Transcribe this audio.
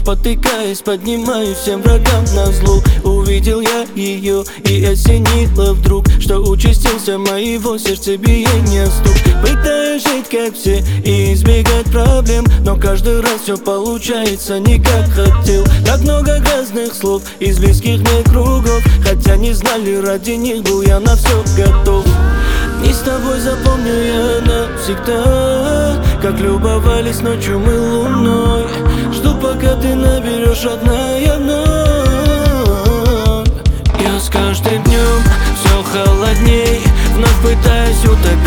спотыкаясь, поднимаюсь всем врагам назло. Увидел я ее и осенило вдруг, что участился моего сердцебиения стук. Пытаюсь жить как все и избегать проблем, но каждый раз все получается не как хотел. Так много грязных слов из близких мне кругов, хотя не знали, ради них был я на все готов. И с тобой запомню я навсегда, как любовались ночью мы луной. Жду, пока ты наберешь родная вновь. Я с каждым днем все холодней, вновь пытаюсь утопить